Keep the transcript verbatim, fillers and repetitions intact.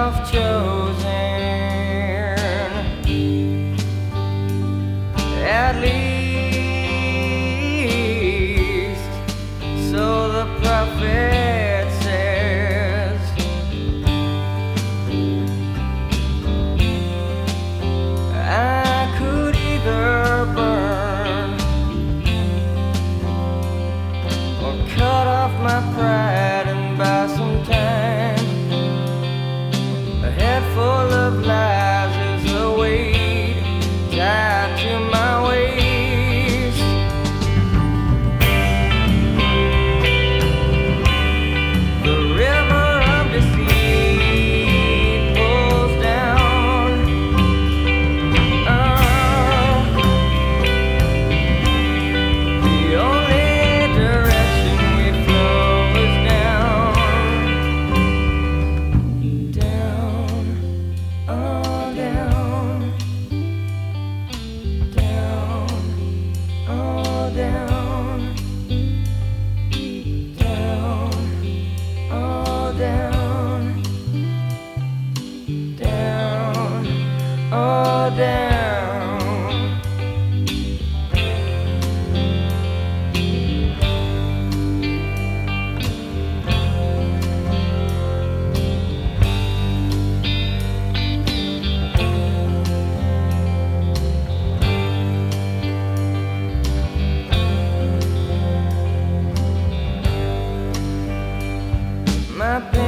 myself chosen, at least so the prophet says. I could either burn or cut off my pride and buy some time. A head full of lies is a weight tied to my waist. The river of deceit pulls down. Oh, the only direction we flow is down. Down, oh down, down, oh down, down, oh down, down, oh down. My pain